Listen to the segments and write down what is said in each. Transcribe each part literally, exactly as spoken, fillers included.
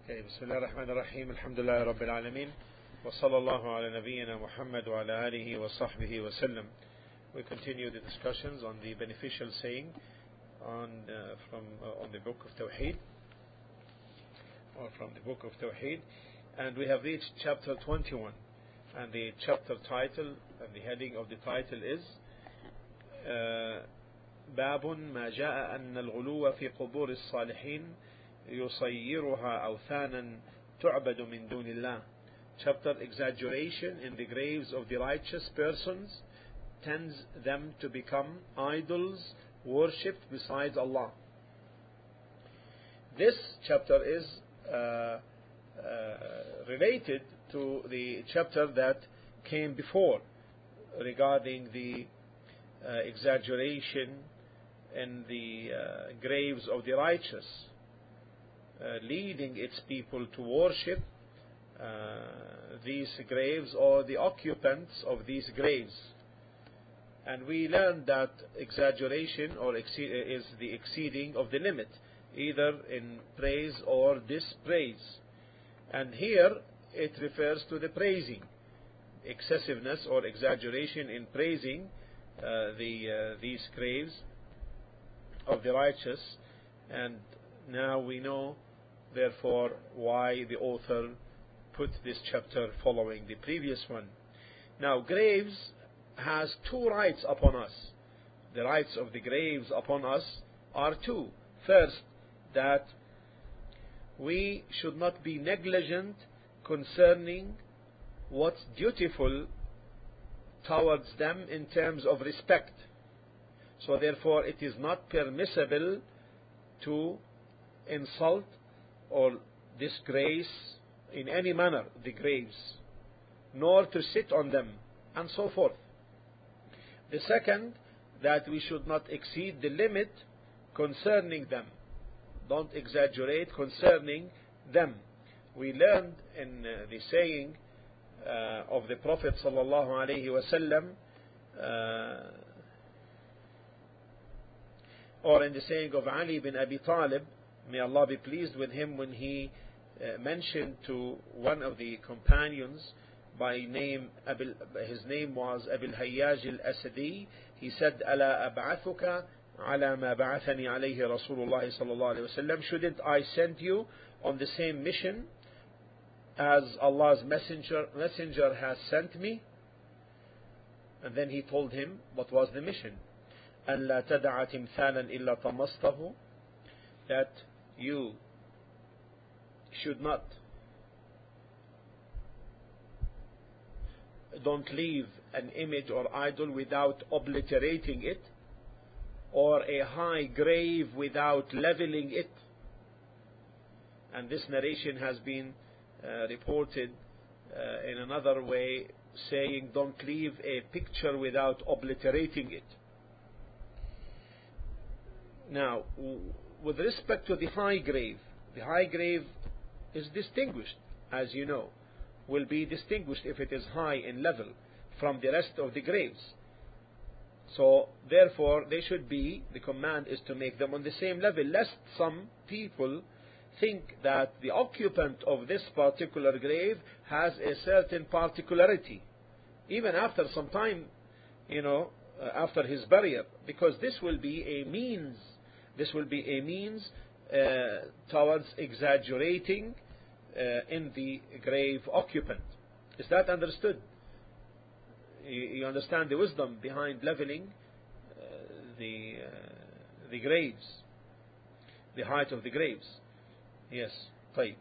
Okay, Bismillah ar-Rahman ar-Rahim, Alhamdulillah Rabbil Alameen, wa sallallahu ala nabiyyina Muhammad wa ala alihi wa sahbihi wa sallam. We continue the discussions on the beneficial saying on uh, from uh, on the book of Tawheed, or from the book of Tawheed, and we have reached chapter twenty-one, and the chapter title and the heading of the title is باب ما جاء أن الغلو في قبور الصالحين يصيرها أوثانا تعبد من دون الله. Chapter exaggeration in the graves of the righteous persons tends them to become idols worshipped besides Allah. This chapter is uh, uh, related to the chapter that came before regarding the uh, exaggeration in the uh, graves of the righteous, uh, leading its people to worship uh, these graves or the occupants of these graves. And we learned that exaggeration or exceed, is the exceeding of the limit, either in praise or dispraise. And here it refers to the praising, excessiveness or exaggeration in praising uh, the uh, these graves of the righteous. And now we know therefore why the author put this chapter following the previous one. Now, graves has two rights upon us. The rights of the graves upon us are two. First, that we should not be negligent concerning what's dutiful towards them in terms of respect. So therefore it is not permissible to insult or disgrace in any manner the graves, nor to sit on them, and so forth. The second, that we should not exceed the limit concerning them. Don't exaggerate concerning them. We learned in uh, the saying uh, of the Prophet sallallahu alaihi wasallam, uh, or in the saying of Ali bin Abi Talib, may Allah be pleased with him, when he uh, mentioned to one of the companions by name, Abil, his name was Abil Hayyaj al-Asadi, he said, ألا أبعثك على ما بعثني عليه رسول الله صلى الله عليه وسلم, shouldn't I send you on the same mission as Allah's messenger, messenger has sent me? And then he told him what was the mission. أن لا تدع تمثالا إلا طمسته, that you should not, don't leave an image or idol without obliterating it, or a high grave without leveling it. And this narration has been uh, reported uh, in another way, saying don't leave a picture without obliterating it. Now, with respect to the high grave, the high grave is distinguished, as you know, will be distinguished if it is high in level from the rest of the graves. So therefore they should be, the command is to make them on the same level, lest some people think that the occupant of this particular grave has a certain particularity, even after some time, you know, uh, after his burial, because this will be a means, this will be a means uh, towards exaggerating uh, in the grave occupant. Is that understood? You, you understand the wisdom behind leveling uh, the uh, the graves, the height of the graves. Yes, طيب.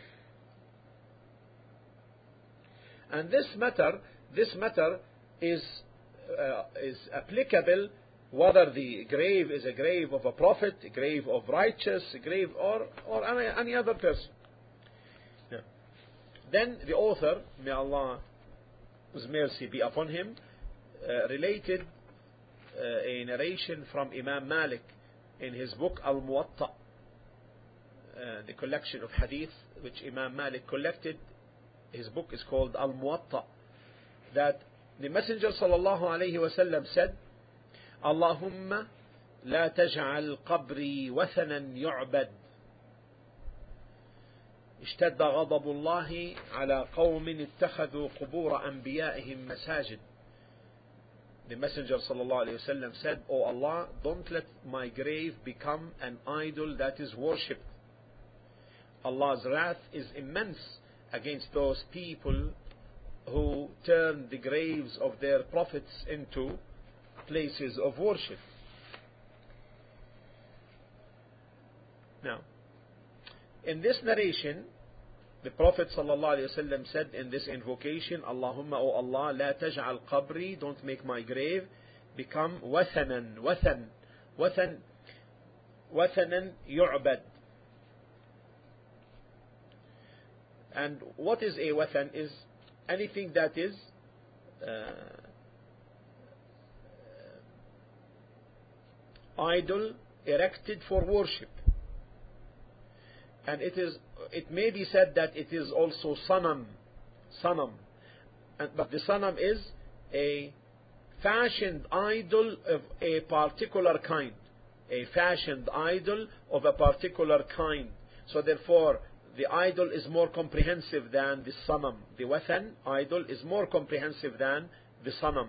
And this matter, this matter is uh, is applicable whether the grave is a grave of a prophet, a grave of righteous, a grave or or any, any other person. Yeah. Then the author, may Allah's mercy be upon him, uh, related uh, a narration from Imam Malik in his book Al-Muwatta, uh, the collection of hadith which Imam Malik collected. His book is called Al-Muwatta, that the Messenger sallallahu alayhi wa sallam said, Allahumma la taj'al qabri wathanan yu'bad. اشتد غضب الله على قوم اتخذوا قبور أنبيائهم مساجد. The Messenger sallallahu alayhi wa sallam said, "O Allah, don't let my grave become an idol that is worshipped." Allah's wrath is immense against those people who turn the graves of their prophets into places of worship. Now, in this narration, the Prophet ﷺ said in this invocation, Allahumma, O Allah, la taj'al qabri, don't make my grave become wathanan, wathan, wathan, wathanan yu'bad. And what is a wathan? Is anything that is uh, idol erected for worship. And it is, it may be said that it is also sanam, sanam. And, but the sanam is a fashioned idol of a particular kind, a fashioned idol of a particular kind. So therefore, the idol is more comprehensive than the sanam. The wathan idol is more comprehensive than the sanam.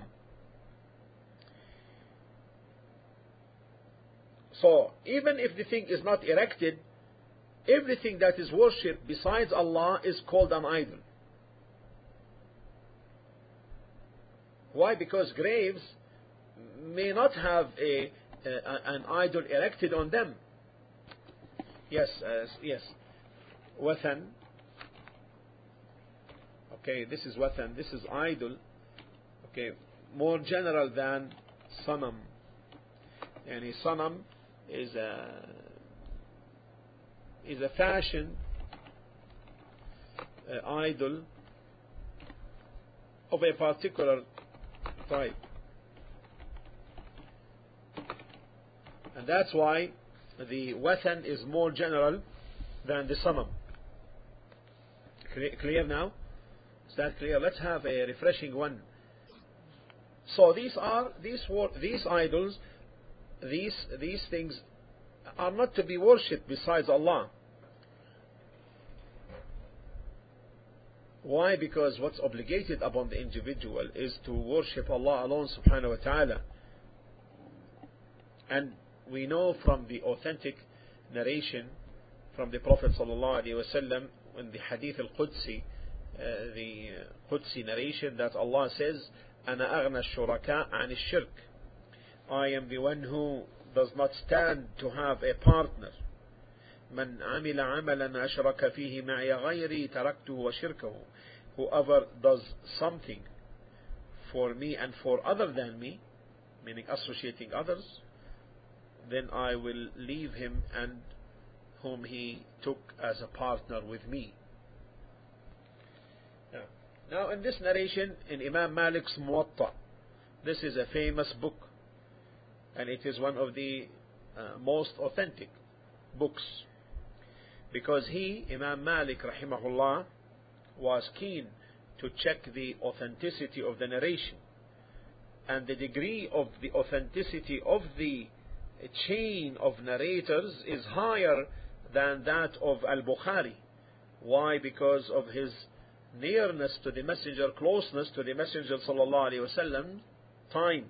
So even if the thing is not erected, everything that is worshipped besides Allah is called an idol. Why? Because graves may not have a, a an idol erected on them. Yes, uh, yes. Wathan. Okay, this is wathan. This is idol. Okay, more general than sanam. And sanam is a is a fashion uh, idol of a particular type. And that's why the wathan is more general than the sanam. Clear now? Is that clear? Let's have a refreshing one. So these are these these idols, these these things are not to be worshipped besides Allah. Why? Because what's obligated upon the individual is to worship Allah alone subhanahu wa ta'ala. And we know from the authentic narration from the Prophet sallallahu alaihi wasallam in the Hadith al-Qudsi, uh, the Qudsi narration, that Allah says, "Ana aghna shuraka an shirk." I am the one who does not stand to have a partner. "Man amila amalan ashraka fihi ma'iya ghayri taraktuhu wa shirkahu." Whoever does something for me and for other than me, meaning associating others, then I will leave him and whom he took as a partner with me. Now, now in this narration in Imam Malik's Muwatta, this is a famous book, and it is one of the uh, most authentic books, because he, Imam Malik rahimahullah, was keen to check the authenticity of the narration, and the degree of the authenticity of the chain of narrators is higher than that of Al-Bukhari. Why? Because of his nearness to the Messenger, closeness to the Messenger sallallahu alaihi wasallam time.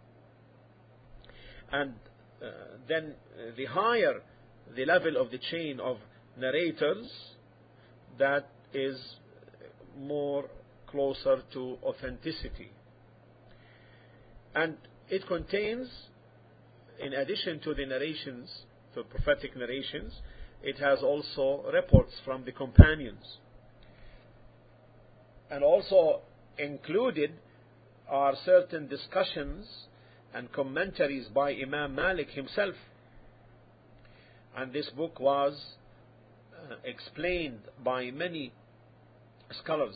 And uh, then uh, the higher the level of the chain of narrators, that is more closer to authenticity. And it contains, in addition to the narrations, to prophetic narrations, it has also reports from the companions. And also included are certain discussions and commentaries by Imam Malik himself. And this book was uh, explained by many scholars.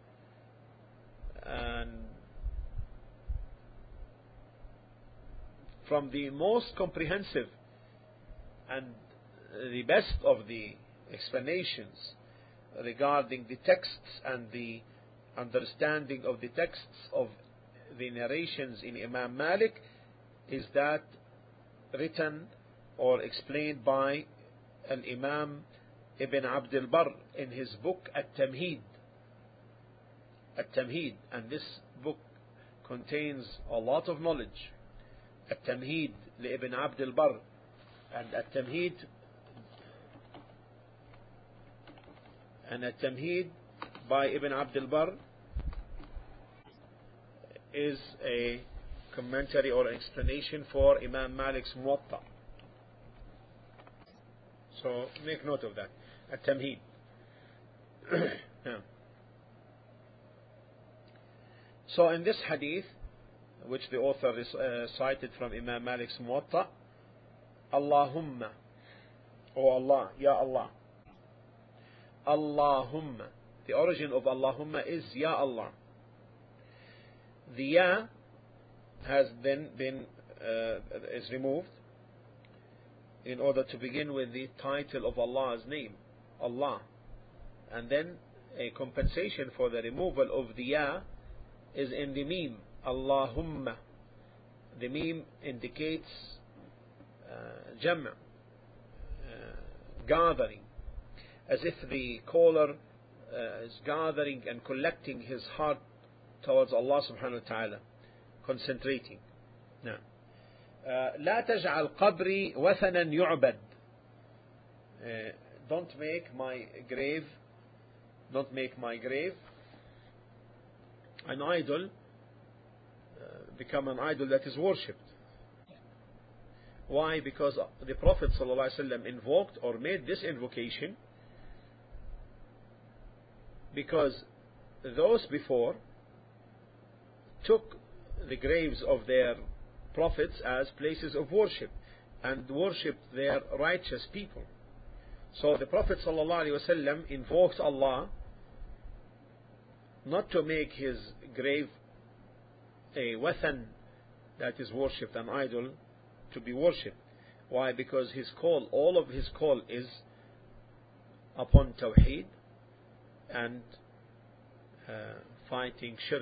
And from the most comprehensive and the best of the explanations regarding the texts and the understanding of the texts of the narrations in Imam Malik is that written or explained by an Imam Ibn Abd al-Barr in his book At-Tamheed. At-Tamheed, and this book contains a lot of knowledge. At-Tamheed لابن Abd al-Barr, and At-Tamheed and At-Tamheed by Ibn Abd al-Barr is a commentary or explanation for Imam Malik's Muwatta. So make note of that. At-Tamheed. Yeah. So in this hadith, which the author is, uh, cited from Imam Malik's Muwatta, Allahumma, O Allah, Ya Allah. Allahumma. The origin of Allahumma is Ya Allah. The Ya has then been uh, is removed in order to begin with the title of Allah's name, Allah, and then a compensation for the removal of the Ya is in the meme, Allahumma. The meme indicates uh, jam', uh, gathering, as if the caller uh, is gathering and collecting his heart towards Allah subhanahu wa ta'ala, concentrating. Now, لا تجعل قبري وثنا يعبد. Don't make my grave, don't make my grave an idol, uh, become an idol that is worshipped. Why? Because the Prophet ﷺ invoked or made this invocation because those before took the graves of their prophets as places of worship and worshipped their righteous people. So the Prophet ﷺ invoked Allah not to make his grave a wathan that is worshipped, an idol to be worshipped. Why? Because his call, all of his call is upon Tawheed and uh, fighting shirk.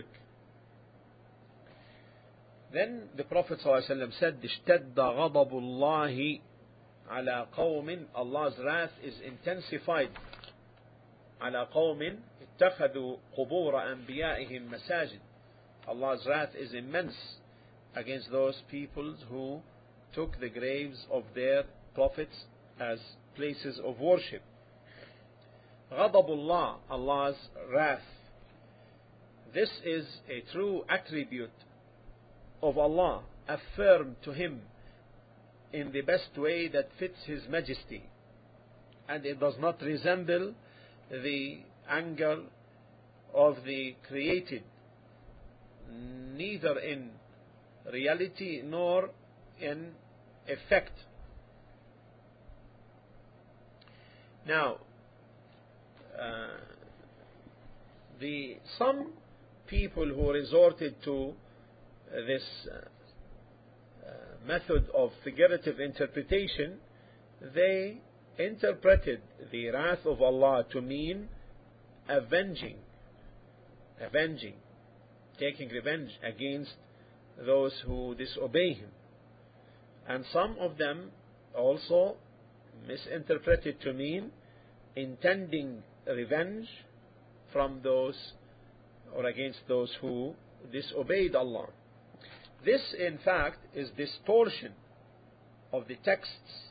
Then the Prophet ﷺ said, اشتد غضب الله على قوم, Allah's wrath is intensified, على قوم اتخذوا قبور أنبيائهم مساجد. Allah's wrath is immense against those peoples who took the graves of their prophets as places of worship. غضب الله, Allah's wrath. This is a true attribute of Allah, affirmed to Him in the best way that fits His majesty, and it does not resemble the anger of the created, neither in reality nor in effect. Now, uh, the some people who resorted to this uh, uh, method of figurative interpretation, they interpreted the wrath of Allah to mean avenging, avenging, taking revenge against those who disobey Him. And some of them also misinterpreted to mean intending revenge from those or against those who disobeyed Allah. This, in fact, is distortion of the texts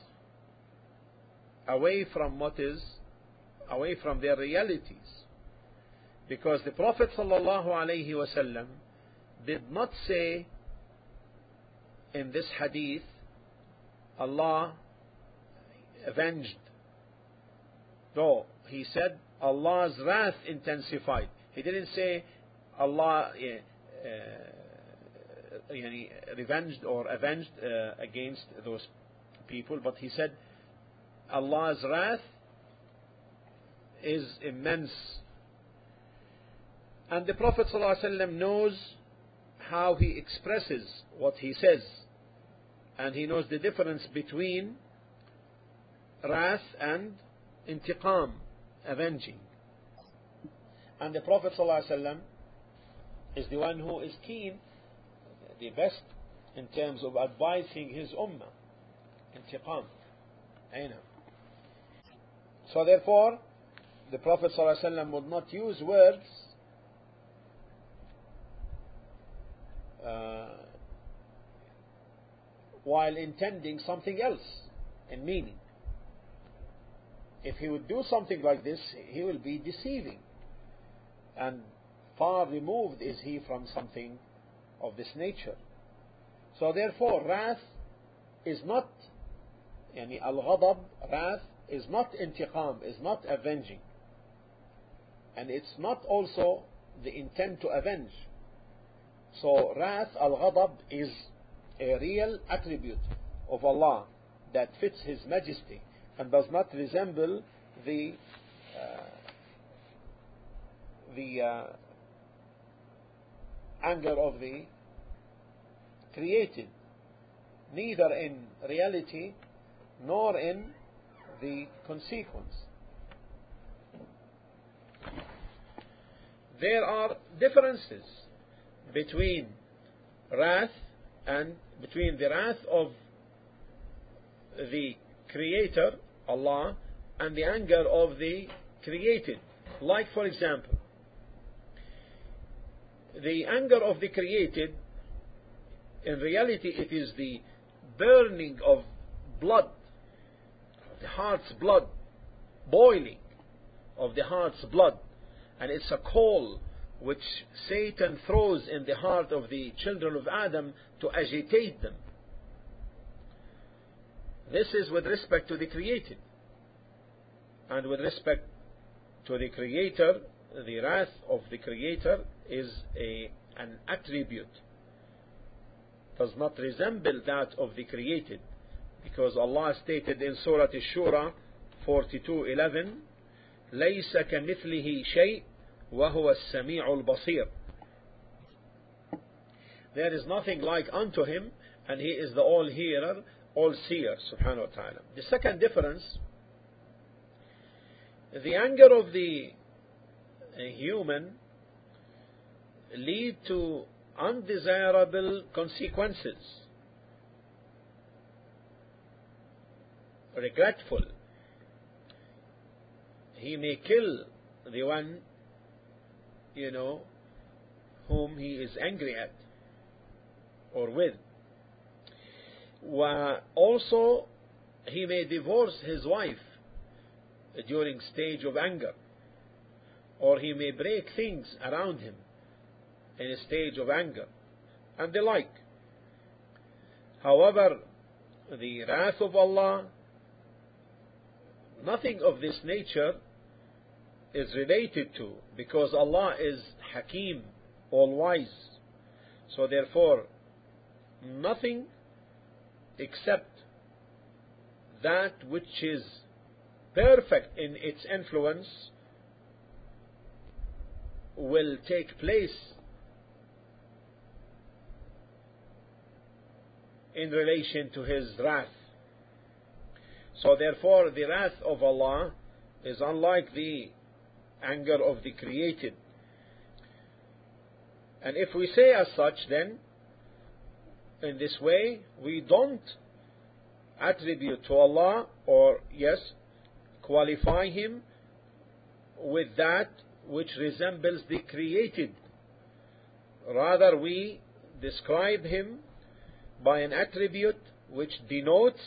away from what is, away from their realities. Because the Prophet sallallahu alaihi wasallam did not say in this hadith, Allah avenged. No, he said Allah's wrath intensified. He didn't say Allah uh, uh, revenged or avenged uh, against those people, but he said Allah's wrath is immense. And the Prophet ﷺ knows how he expresses what he says, and he knows the difference between wrath and intiqam, avenging. And the Prophet ﷺ is the one who is keen, the best in terms of advising his ummah. Intiqam. Aina. So therefore, the Prophet ﷺ would not use words uh, while intending something else in meaning. If he would do something like this, he will be deceiving, and far removed is he from something of this nature. So therefore, wrath is not, yani al-ghadab, wrath is not intiqam, is not avenging, and it's not also the intent to avenge. So wrath, al-ghadab, is a real attribute of Allah that fits His majesty and does not resemble the uh, the uh, anger of the created, neither in reality nor in the consequence. There are differences between wrath and between the wrath of the Creator, Allah, and the anger of the created. Like, for example, the anger of the created, in reality it is the burning of blood, the heart's blood, boiling of the heart's blood, and it's a coal which Satan throws in the heart of the children of Adam to agitate them. This is with respect to the created. And with respect to the Creator, the wrath of the Creator is a, an attribute, does not resemble that of the created, because Allah stated in Surah Ash-Shura forty-two eleven, لَيْسَ كَمِثْلِهِ شَيْءٍ وَهُوَ السَّمِيعُ الْبَصِيرُ. There is nothing like unto Him, and He is the all-hearer, all-seer, subhanahu wa ta'ala. The second difference, the anger of the human lead to undesirable consequences, regretful. He may kill the one, you know, whom he is angry at or with. Also, he may divorce his wife during stage of anger, or he may break things around him in a stage of anger, and the like. However, the wrath of Allah, nothing of this nature is related to, because Allah is Hakim, all-wise. So therefore, nothing except that which is perfect in its influence will take place in relation to His wrath. So therefore, the wrath of Allah is unlike the anger of the created. And if we say as such, then in this way we don't attribute to Allah, or yes, qualify Him with that which resembles the created. Rather, we describe Him by an attribute which denotes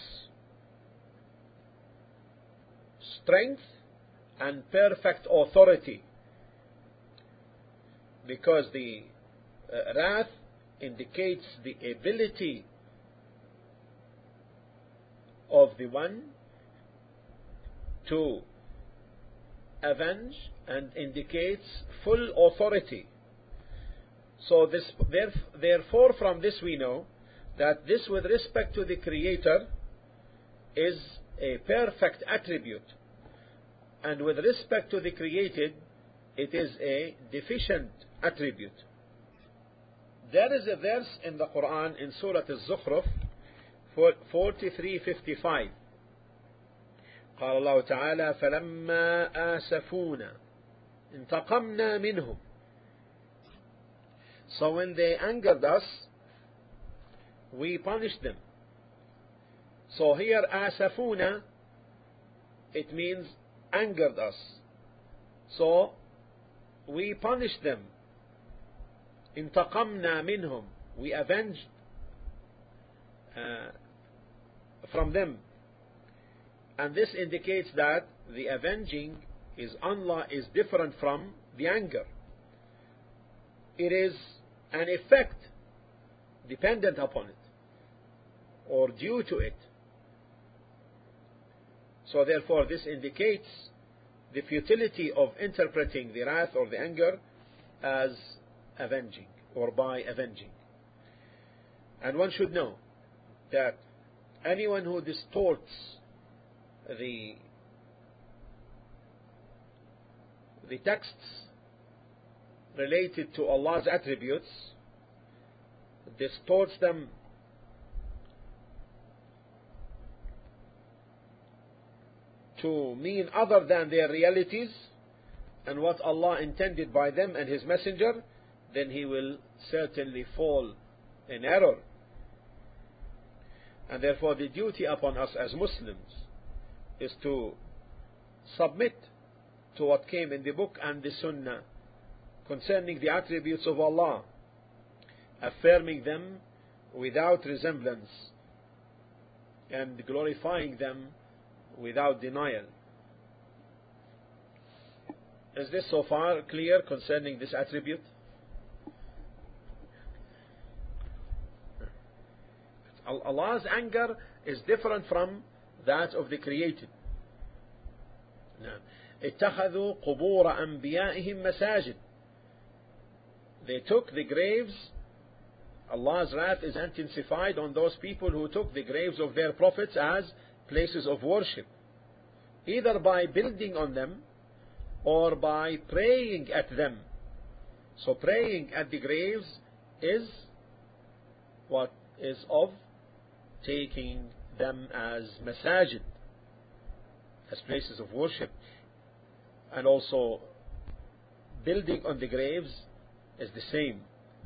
strength and perfect authority, because the uh, wrath indicates the ability of the one to avenge and indicates full authority. So this, therefore, from this we know that this, with respect to the Creator, is a perfect attribute, and with respect to the created, it is a deficient attribute. There is a verse in the Quran in Surah Al-Zukhruf forty-three fifty-five. قال الله تعالى فلما آسفونا انتقمنا منهم. So when they angered us, we punished them. So here آسفونا, it means angered us. So we punished them. انتقمنا منهم. We avenged uh, from them. And this indicates that the avenging is unlike, is different from the anger. It is an effect dependent upon it or due to it. So therefore this indicates the futility of interpreting the wrath or the anger as avenging or by avenging. And one should know that anyone who distorts the the texts related to Allah's attributes, distorts them to mean other than their realities and what Allah intended by them and His Messenger, then he will certainly fall in error. And therefore the duty upon us as Muslims is to submit to what came in the book and the Sunnah concerning the attributes of Allah, affirming them without resemblance and glorifying them without denial. Is this so far clear concerning this attribute? Allah's anger is different from that of the created. اتخذوا قبور أنبيائهم مساجد. They took the graves. Allah's wrath is intensified on those people who took the graves of their prophets as places of worship, either by building on them or by praying at them. So praying at the graves is what is of taking them as masajid, as places of worship, and also building on the graves is the same.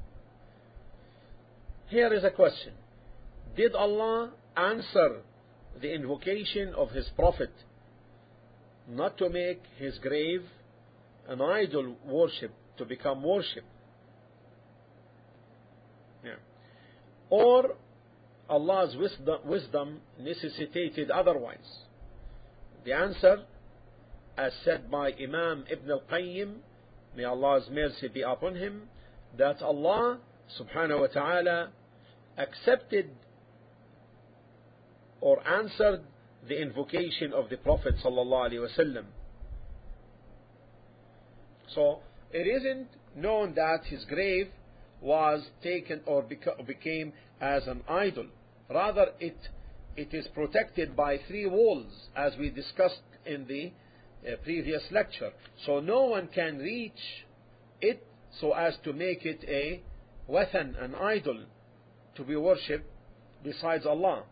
Here is a question: did Allah answer the invocation of His Prophet not to make his grave an idol worship, to become worship? Yeah. Or Allah's wisdom, wisdom necessitated otherwise? The answer, as said by Imam Ibn al-Qayyim, may Allah's mercy be upon him, that Allah subhanahu wa ta'ala accepted or answered the invocation of the Prophet sallallahu alaihi wasallam. So it isn't known that his grave was taken or beca- became as an idol. Rather, it it is protected by three walls, as we discussed in the uh, previous lecture. So no one can reach it so as to make it a wathan, an idol, to be worshipped besides Allah.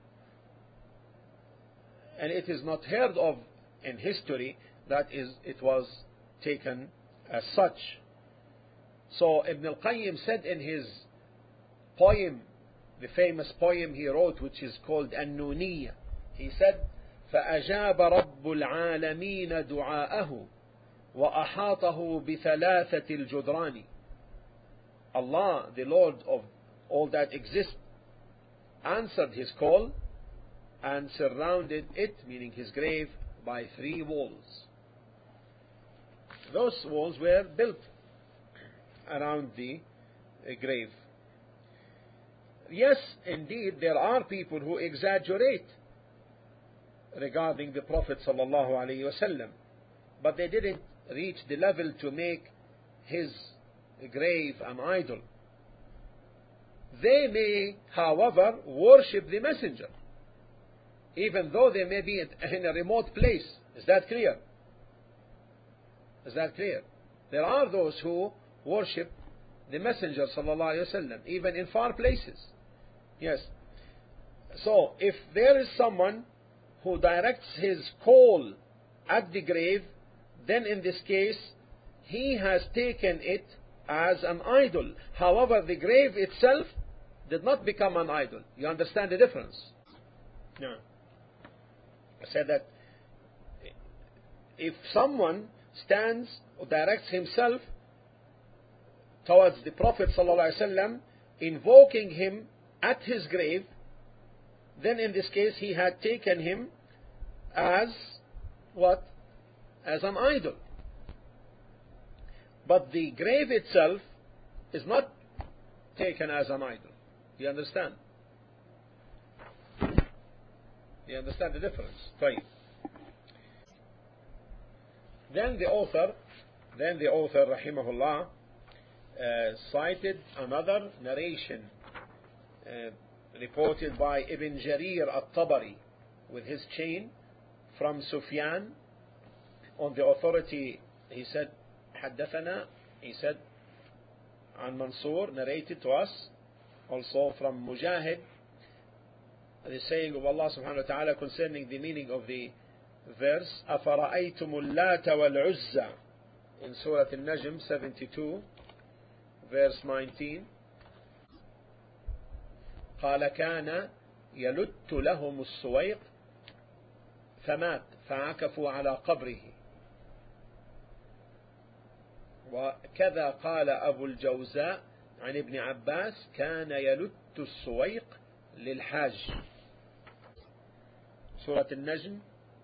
And it is not heard of in history that is it was taken as such. So Ibn al-Qayyim said in his poem, the famous poem he wrote, which is called An-Nuniyya, he said, فَأَجَابَ رَبُّ الْعَالَمِينَ دُعَاءَهُ وَأَحَاطَهُ بِثَلَاثَةِ الْجُدْرَانِ. Allah, the Lord of all that exists, answered his call and surrounded it, meaning his grave, by three walls. Those walls were built around the grave. Yes, indeed, there are people who exaggerate regarding the Prophet sallallahu alaihi wasallam, but they didn't reach the level to make his grave an idol. They may, however, worship the messenger, even though they may be in a remote place. Is that clear? Is that clear? There are those who worship the messenger sallallahu alaihi wasallam, even in far places. Yes. So if there is someone who directs his call at the grave, then in this case he has taken it as an idol. However, the grave itself did not become an idol. You understand the difference? Yeah. I said that if someone stands or directs himself towards the Prophet ﷺ, invoking him at his grave, then in this case he had taken him as what? As an idol. But the grave itself is not taken as an idol. You understand? You understand the difference? Right. Then the author, then the author, rahimahullah, uh, cited another narration uh, reported by Ibn Jarir al-Tabari with his chain from Sufyan on the authority. He said, حدثنا, he said, عن Mansur, narrated to us, also from Mujahid, the saying of Allah subhanahu wa ta'ala concerning the meaning of the verse, أَفَرَأَيْتُمُ اللَّاتَ وَالْعُزَّى, in Surah Al-Najm seventy-two, verse nineteen, قال كان يلت لهم السويق فمات فعكفوا على قبره. وكذا قال أبو الجوزاء عن ابن عباس كان يلت السويق للحاج. Surah Al-Najm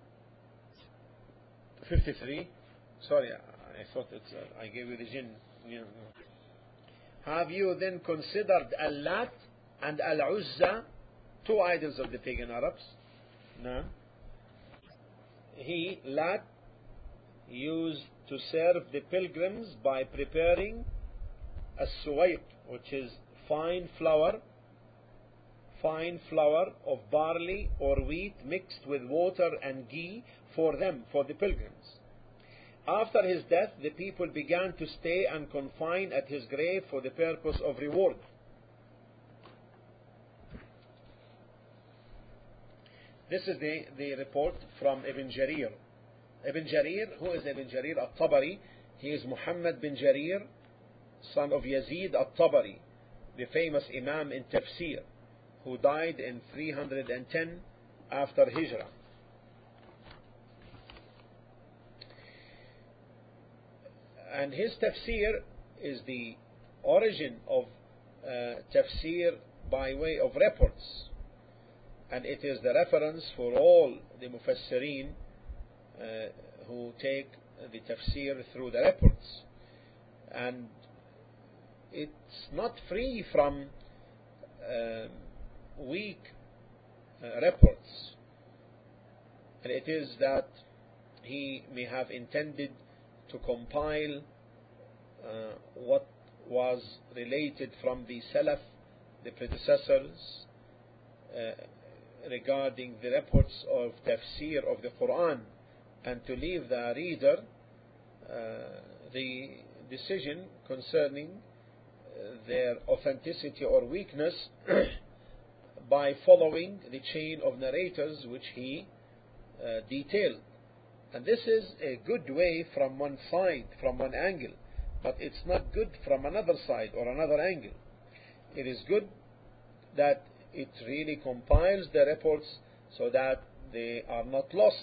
fifty-three. Sorry, I thought it's, uh, I gave you the jinn. Have you then considered Al-Lat and Al-Uzza, two idols of the pagan Arabs? No. He, Lat, used to serve the pilgrims by preparing a suwayq, which is fine flour, fine flour of barley or wheat mixed with water and ghee for them, for the pilgrims. After his death, the people began to stay and confine at his grave for the purpose of reward. This is the, the report from Ibn Jarir. Ibn Jarir, who is Ibn Jarir al-Tabari? He is Muhammad bin Jarir, son of Yazid al-Tabari, the famous Imam in Tafsir, who died in three hundred ten after Hijrah. And his tafsir is the origin of uh, tafsir by way of reports, and it is the reference for all the mufassirin uh, who take the tafsir through the reports, and it's not free from uh, weak uh, reports, and it is that he may have intended to compile uh, what was related from the Salaf, the predecessors, uh, regarding the reports of tafsir of the Quran, and to leave the reader uh, the decision concerning uh, their authenticity or weakness by following the chain of narrators which he uh, detailed. And this is a good way from one side, from one angle, but it's not good from another side or another angle. It is good that it really compiles the reports so that they are not lost.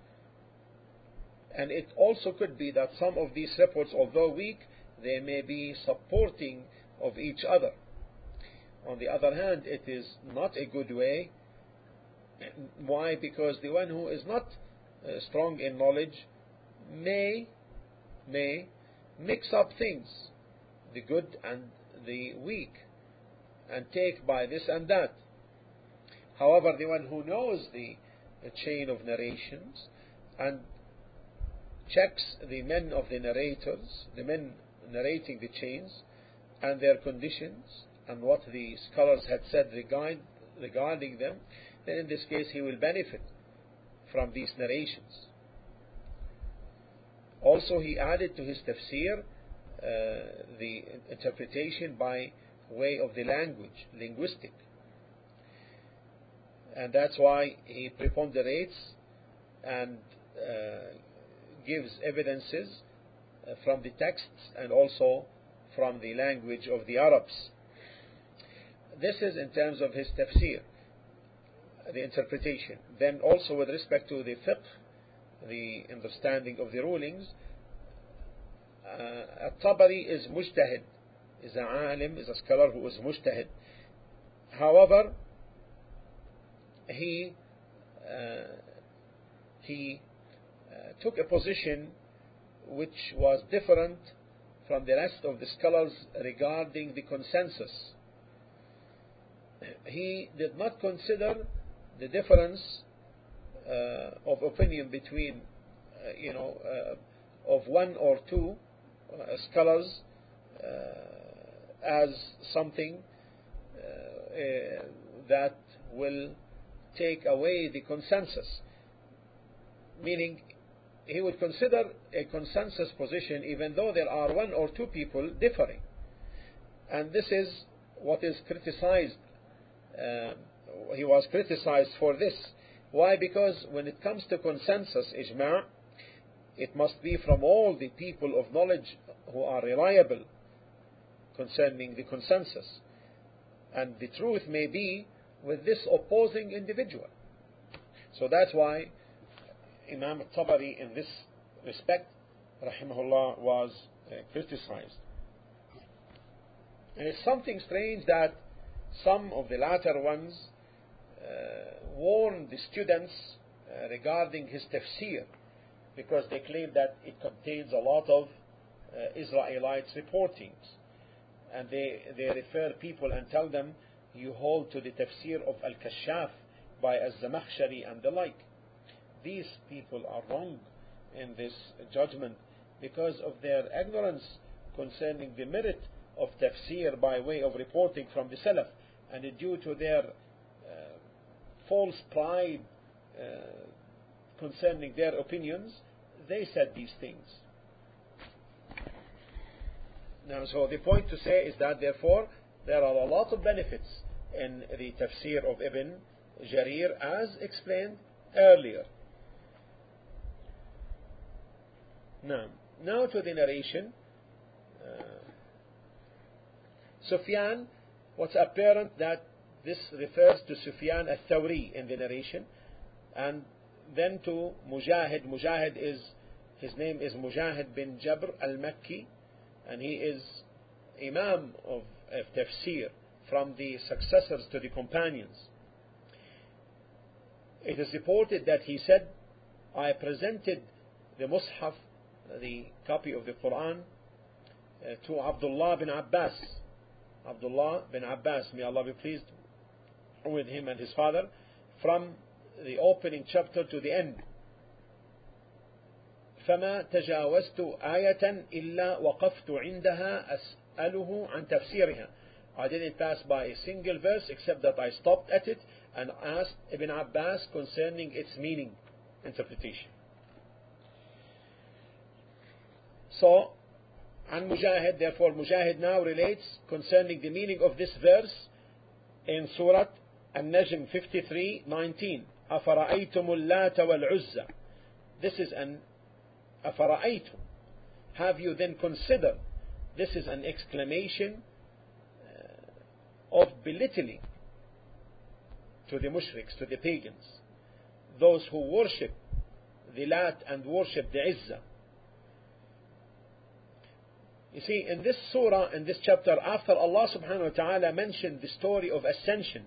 And it also could be that some of these reports, although weak, they may be supporting of each other. On the other hand, it is not a good way. Why? Because the one who is not Uh, strong in knowledge may may mix up things, the good and the weak, and take by this and that. However, the one who knows the, the chain of narrations and checks the men of the narrators, the men narrating the chains, and their conditions, and what the scholars had said regard, regarding them, then in this case he will benefit from these narrations. Also, he added to his tafsir uh, the interpretation by way of the language, linguistic, and that's why he preponderates and uh, gives evidences uh, from the texts and also from the language of the Arabs. This is in terms of his tafsir, the interpretation. Then also with respect to the fiqh, the understanding of the rulings, uh, At-Tabari is mujtahid, is a alim, is a scholar who is mujtahid. However, he uh, he uh, took a position which was different from the rest of the scholars regarding the consensus. He did not consider the difference uh, of opinion between uh, you know uh, of one or two uh, scholars uh, as something uh, uh, that will take away the consensus, meaning he would consider a consensus position even though there are one or two people differing. And this is what is criticized. Uh, he was criticized for this. Why? Because when it comes to consensus, ijma', it must be from all the people of knowledge who are reliable concerning the consensus. And the truth may be with this opposing individual. So that's why Imam Tabari in this respect, rahimahullah, was uh, criticized. And it's something strange that some of the latter ones uh, warned the students uh, regarding his tafsir, because they claim that it contains a lot of uh, Israelites reportings. And they, they refer people and tell them, you hold to the tafsir of Al-Kashaf by Az-Zamakhshari and the like. These people are wrong in this judgment because of their ignorance concerning the merit of tafsir by way of reporting from the Salaf, and due to their uh, false pride uh, concerning their opinions, they said these things. Now, so the point to say is that therefore there are a lot of benefits in the tafsir of Ibn Jarir as explained earlier. Now, now to the narration. Uh, Sufyan, what's apparent that this refers to Sufyan al-Thawri in the narration, and then to Mujahid. Mujahid is, his name is Mujahid bin Jabr al-Makki, and he is Imam of, of Tafsir from the successors to the companions. It is reported that he said, I presented the Mus'haf, the copy of the Quran, uh, to Abdullah bin Abbas. Abdullah bin Abbas, may Allah be pleased with him and his father, from the opening chapter to the end. فما تجاوزت آية إلا وقفت عندها أسأله عن تفسيرها. I didn't pass by a single verse except that I stopped at it and asked Ibn Abbas concerning its meaning, interpretation. So, and Mujahid, therefore Mujahid now relates concerning the meaning of this verse in Surah An-Najm fifty-three nineteen. أَفَرَأَيْتُمُ اللَّاتَ وَالْعُزَّةَ. This is an أَفَرَأَيْتُم. Have you then considered? This is an exclamation uh, of belittling to the mushriks, to the pagans, those who worship the Lat and worship the Izzah. You see, in this surah, in this chapter, after Allah subhanahu wa ta'ala mentioned the story of ascension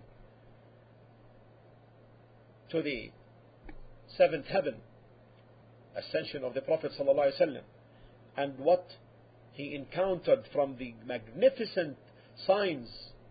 to the seventh heaven, ascension of the Prophet sallallahu alaihi wasallam, and what he encountered from the magnificent signs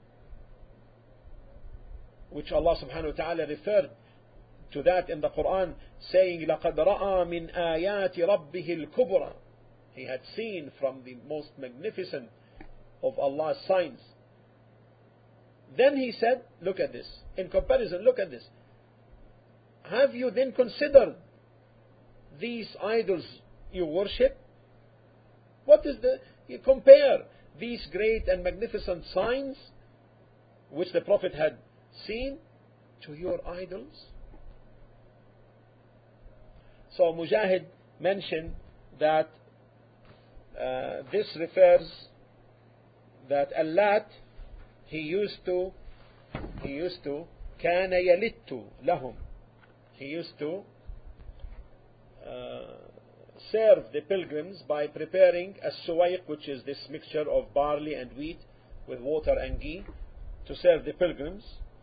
which Allah subhanahu wa ta'ala referred to that in the Quran, saying, لَقَدْ رَأَى مِنْ آيَاتِ رَبِّهِ الْكُبْرَى. He had seen from the most magnificent of Allah's signs. Then he said, look at this. In comparison, look at this. Have you then considered these idols you worship? What is the... You compare these great and magnificent signs which the Prophet had seen to your idols. So Mujahid mentioned that uh, this refers that Allat, he used to he used to كان يلت لهم, he used to uh, serve the pilgrims by preparing a suwaiq, which is this mixture of barley and wheat with water and ghee, to serve the pilgrims.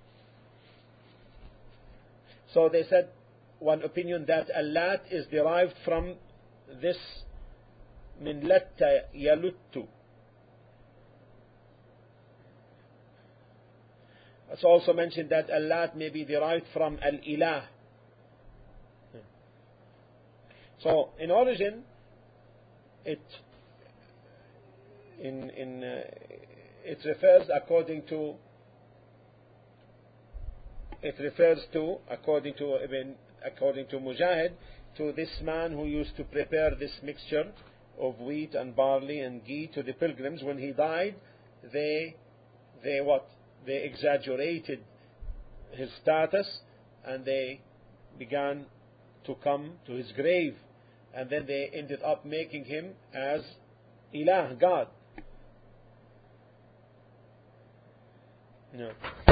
So they said, one opinion, that allat is derived from this min latta yaluttu. It's also mentioned that allat may be derived from al-ilah. So in origin, it in in uh, it refers according to it refers to according to Ibn according to Mujahid, to this man who used to prepare this mixture of wheat and barley and ghee to the pilgrims. When he died, they they what they exaggerated his status, and they began to come to his grave, and then they ended up making him as Ilah, God. No.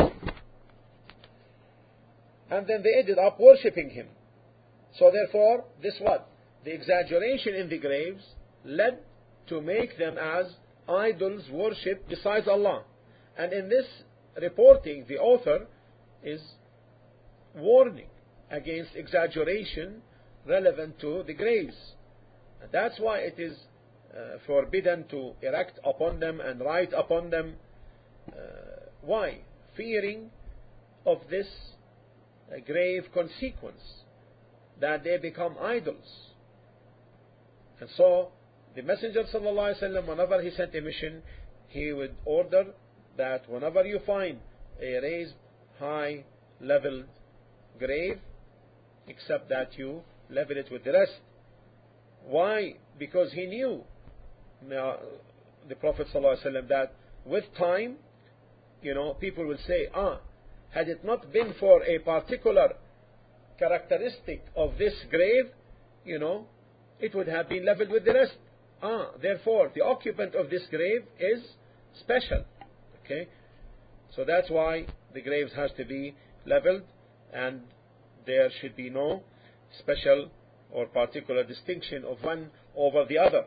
And then they ended up worshipping him. So therefore, this what? The exaggeration in the graves led to make them as idols worshipped besides Allah. And in this reporting, the author is warning against exaggeration relevant to the graves. And that's why it is uh, forbidden to erect upon them and write upon them. Uh, why? Fearing of this uh, grave consequence, that they become idols. And so the Messenger sallallahu alaihi wasallam, whenever he sent a mission, he would order that whenever you find a raised, high leveled grave, except that you level it with the rest. Why? Because he knew, uh, the Prophet ﷺ, that with time, you know, people will say, ah, had it not been for a particular characteristic of this grave, you know, it would have been leveled with the rest. Ah, therefore, the occupant of this grave is special. Okay? So that's why the graves has to be leveled, and there should be no special or particular distinction of one over the other.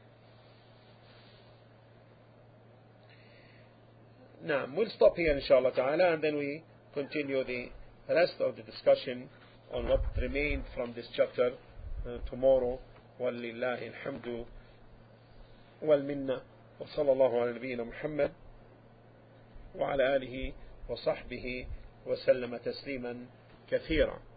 Now, we'll stop here inshallah ta'ala, and then we continue the rest of the discussion on what remained from this chapter uh, tomorrow. وَلِلَّهِ الْحَمْدُ وَالْمِنَّةُ وَصَلَى اللَّهُ عَلَى نَبِيِّنَا مُحَمَّدٍ وعلى آله وصحبه وسلم تسليما كثيرا.